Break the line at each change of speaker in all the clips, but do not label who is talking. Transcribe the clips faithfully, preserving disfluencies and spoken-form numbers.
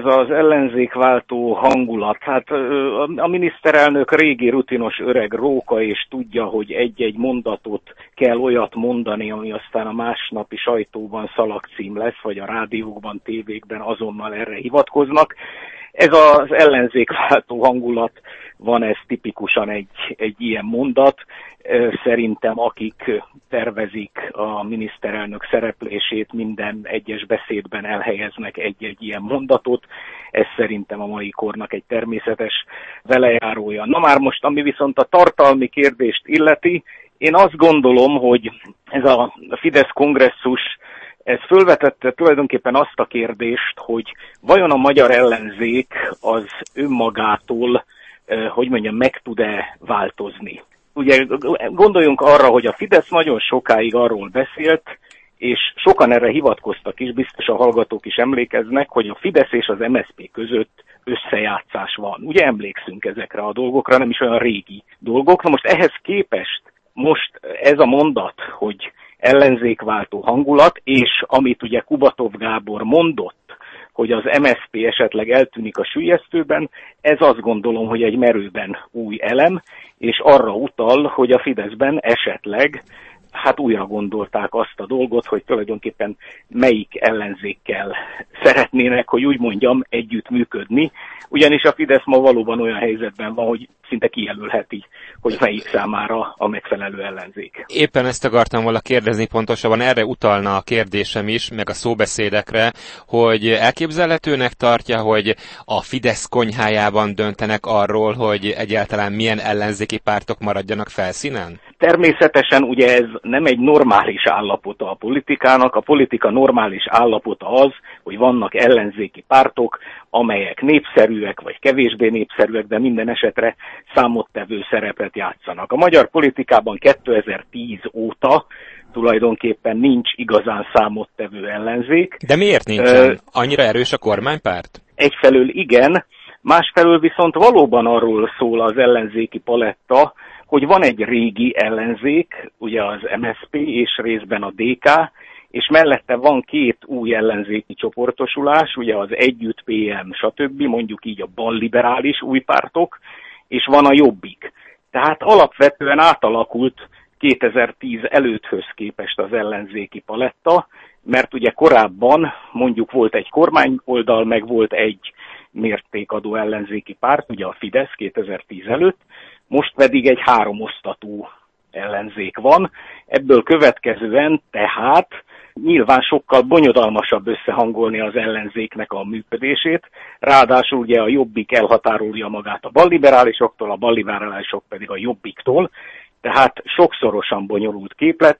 Ez az ellenzékváltó hangulat, hát a miniszterelnök régi rutinos öreg róka, és tudja, hogy egy-egy mondatot kell olyat mondani, ami aztán a másnapi sajtóban szalagcím lesz, vagy a rádiókban, tévékben azonnal erre hivatkoznak. Ez az ellenzékváltó hangulat van, ez tipikusan egy, egy ilyen mondat. Szerintem akik tervezik a miniszterelnök szereplését, minden egyes beszédben elhelyeznek egy-egy ilyen mondatot. Ez szerintem a mai kornak egy természetes velejárója. Na már most, ami viszont a tartalmi kérdést illeti, én azt gondolom, hogy ez a Fidesz kongresszus, ez fölvetette tulajdonképpen azt a kérdést, hogy vajon a magyar ellenzék az önmagától, hogy mondjam, meg tud-e változni. Ugye gondoljunk arra, hogy a Fidesz nagyon sokáig arról beszélt, és sokan erre hivatkoztak is, biztos a hallgatók is emlékeznek, hogy a Fidesz és az em es zé pé között összejátszás van. Ugye emlékszünk ezekre a dolgokra, nem is olyan régi dolgok. Na most ehhez képest most ez a mondat, hogy ellenzékváltó hangulat, és amit ugye Kubatov Gábor mondott, hogy az em es zé pé esetleg eltűnik a süllyesztőben, ez azt gondolom, hogy egy merőben új elem, és arra utal, hogy a Fideszben esetleg hát újra gondolták azt a dolgot, hogy tulajdonképpen melyik ellenzékkel szeretnének, hogy úgy mondjam, együtt működni, ugyanis a Fidesz ma valóban olyan helyzetben van, hogy szinte kijelölheti, hogy melyik számára a megfelelő ellenzék.
Éppen ezt akartam volna kérdezni, pontosabban erre utalna a kérdésem is, meg a szóbeszédekre, hogy elképzelhetőnek tartja, hogy a Fidesz konyhájában döntenek arról, hogy egyáltalán milyen ellenzéki pártok maradjanak felszínen?
Természetesen ugye ez nem egy normális állapota a politikának, a politika normális állapota az, hogy vannak ellenzéki pártok, amelyek népszerűek vagy kevésbé népszerűek, de minden esetre számottevő szerepet játszanak. A magyar politikában kétezer-tíz óta tulajdonképpen nincs igazán számottevő ellenzék.
De miért nincsen? Annyira erős a kormánypárt?
Egyfelől igen, másfelől viszont valóban arról szól az ellenzéki paletta, hogy van egy régi ellenzék, ugye az em es zé pé és részben a dé ká, és mellette van két új ellenzéki csoportosulás, ugye az Együtt, pé em, stb., mondjuk így a balliberális új pártok, és van a Jobbik. Tehát alapvetően átalakult kétezer-tíz előtthöz képest az ellenzéki paletta, mert ugye korábban mondjuk volt egy kormányoldal, meg volt egy mértékadó ellenzéki párt, ugye a Fidesz kétezer-tíz előtt, most pedig egy háromosztatú ellenzék van. Ebből következően tehát nyilván sokkal bonyodalmasabb összehangolni az ellenzéknek a működését, ráadásul ugye a Jobbik elhatárolja magát a balliberálisoktól, a balliberálisok pedig a Jobbiktól, tehát sokszorosan bonyolult képlet.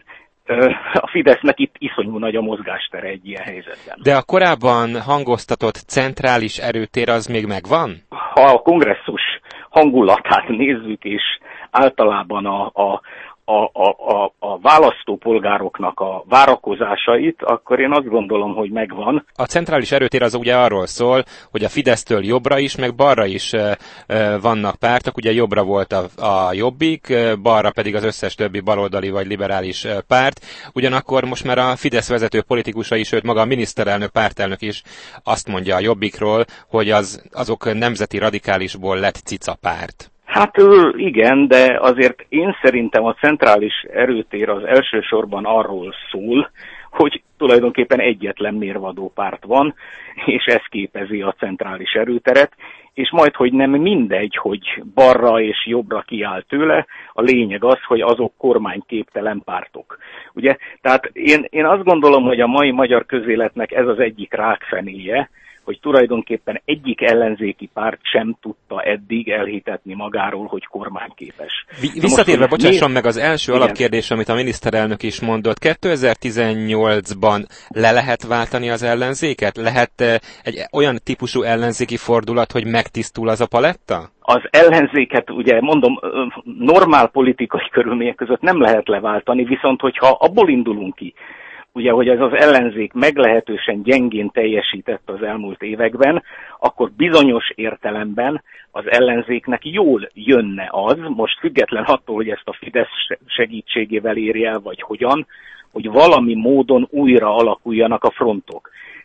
A Fidesznek itt iszonyú nagy a mozgástere egy ilyen helyzetben.
De a korábban hangoztatott centrális erőtér az még megvan?
Ha a kongresszus hangulatát nézzük, és általában a, a, a, a, a választópolgároknak a várakozásait, akkor én azt gondolom, hogy megvan.
A centrális erőtér az ugye arról szól, hogy a Fidesztől jobbra is, meg balra is e, e, vannak pártok. Ugye jobbra volt a, a Jobbik, balra pedig az összes többi baloldali vagy liberális párt. Ugyanakkor most már a Fidesz vezető politikusai, sőt maga a miniszterelnök, pártelnök is azt mondja a Jobbikról, hogy az, azok nemzeti radikálisból lett cica párt.
Hát igen, de azért én szerintem a centrális erőtér az elsősorban arról szól, hogy tulajdonképpen egyetlen mérvadó párt van, és ez képezi a centrális erőteret, és majd, hogy nem mindegy, hogy balra és jobbra kiáll tőle, a lényeg az, hogy azok kormányképtelen pártok. Ugye? Tehát én, én azt gondolom, hogy a mai magyar közéletnek ez az egyik rákfenéje, hogy tulajdonképpen egyik ellenzéki párt sem tudta eddig elhitetni magáról, hogy kormányképes.
Visszatérve, bocsásson mi... meg az első igen. alapkérdés, amit a miniszterelnök is mondott. kétezer-tizennyolcban le lehet váltani az ellenzéket? Lehet egy olyan típusú ellenzéki fordulat, hogy megtisztul az a paletta?
Az ellenzéket, ugye mondom, normál politikai körülmények között nem lehet leváltani, viszont hogyha abból indulunk ki, ugye, hogy ez az ellenzék meglehetősen gyengén teljesített az elmúlt években, akkor bizonyos értelemben az ellenzéknek jól jönne az, most független attól, hogy ezt a Fidesz segítségével érje el, vagy hogyan, hogy valami módon újra alakuljanak a frontok.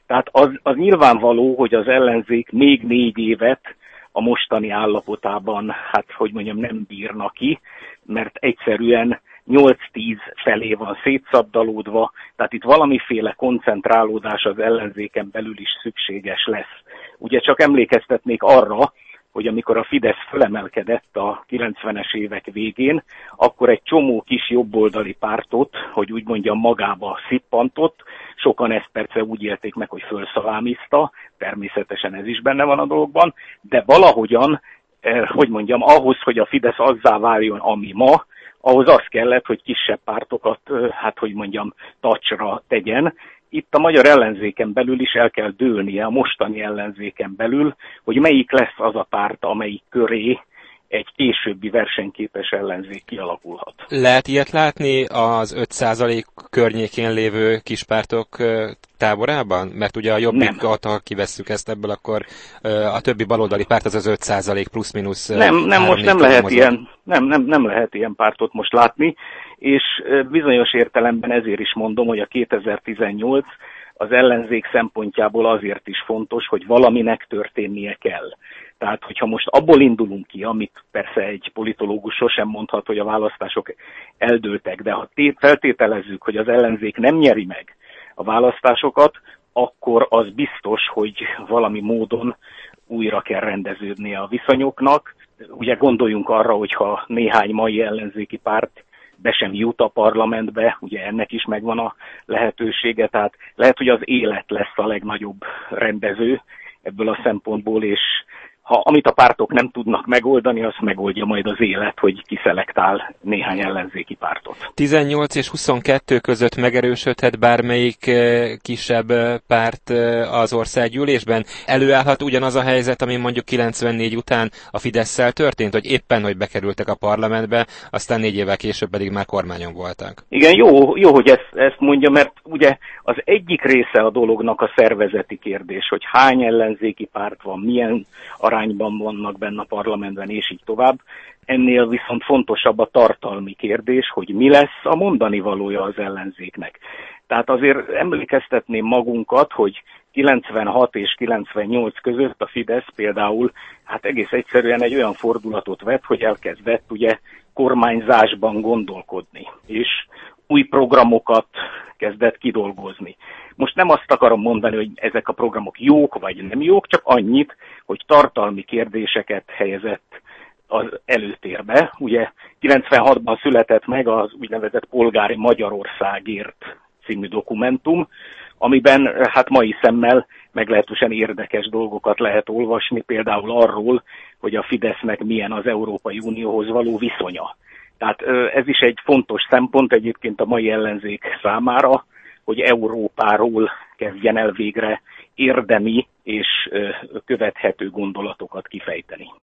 Tehát az, az nyilvánvaló, hogy az ellenzék még négy évet a mostani állapotában, hát hogy mondjam, nem bírna ki, mert egyszerűen nyolc-tíz felé van szétszabdalódva, tehát itt valamiféle koncentrálódás az ellenzéken belül is szükséges lesz. Ugye csak emlékeztetnék arra, hogy amikor a Fidesz felemelkedett a kilencvenes évek végén, akkor egy csomó kis jobboldali pártot, hogy úgy mondjam, magába szippantott, sokan ezt persze úgy élték meg, hogy fölszalámizta, természetesen ez is benne van a dologban, de valahogyan, eh, hogy mondjam, ahhoz, hogy a Fidesz azzá váljon, ami ma, ahhoz az kellett, hogy kisebb pártokat, eh, hát hogy mondjam, tacsra tegyen. Itt a magyar ellenzéken belül is el kell dőlnie, a mostani ellenzéken belül, hogy melyik lesz az a párt, amelyik köré egy későbbi versenyképes ellenzék kialakulhat.
Lehet ilyet látni az öt százalék környékén lévő kispártok táborában? Mert ugye a Jobbikat, ha kivesszük ezt ebből, akkor a többi baloldali párt az az öt százalék plusz-minusz.
Nem, nem most nem lehet ilyen, nem, nem, nem lehet ilyen pártot most látni, és bizonyos értelemben ezért is mondom, hogy a kétezer-tizennyolc az ellenzék szempontjából azért is fontos, hogy valaminek történnie kell. Tehát, hogyha most abból indulunk ki, amit persze egy politológus sosem mondhat, hogy a választások eldőltek, de ha feltételezzük, hogy az ellenzék nem nyeri meg a választásokat, akkor az biztos, hogy valami módon újra kell rendeződnie a viszonyoknak. Ugye gondoljunk arra, hogyha néhány mai ellenzéki párt be sem jut a parlamentbe, ugye ennek is megvan a lehetősége, tehát lehet, hogy az élet lesz a legnagyobb rendező ebből a szempontból, és ha amit a pártok nem tudnak megoldani, azt megoldja majd az élet, hogy kiszelektál néhány ellenzéki pártot.
tizennyolc és huszonkettő között megerősödhet bármelyik kisebb párt az országgyűlésben? Előállhat ugyanaz a helyzet, ami mondjuk kilencvennégy után a Fidesszel történt, hogy éppen, hogy bekerültek a parlamentbe, aztán négy évvel később pedig már kormányon voltak.
Igen, jó, jó hogy ezt, ezt mondja, mert ugye az egyik része a dolognak a szervezeti kérdés, hogy hány ellenzéki párt van, milyen arányban vannak benne a parlamentben, és így tovább. Ennél viszont fontosabb a tartalmi kérdés, hogy mi lesz a mondani valója az ellenzéknek. Tehát azért emlékeztetném magunkat, hogy kilencvenhat és kilencvennyolc között a Fidesz például hát egész egyszerűen egy olyan fordulatot vett, hogy elkezdett ugye kormányzásban gondolkodni, és új programokat kezdett kidolgozni. Most nem azt akarom mondani, hogy ezek a programok jók vagy nem jók, csak annyit, hogy tartalmi kérdéseket helyezett az előtérbe. Ugye kilencvenhatban született meg az úgynevezett Polgári Magyarországért című dokumentum, amiben hát mai szemmel meglehetősen érdekes dolgokat lehet olvasni, például arról, hogy a Fidesznek milyen az Európai Unióhoz való viszonya. Tehát ez is egy fontos szempont egyébként a mai ellenzék számára, hogy Európáról kezdjen el végre érdemi és követhető gondolatokat kifejteni.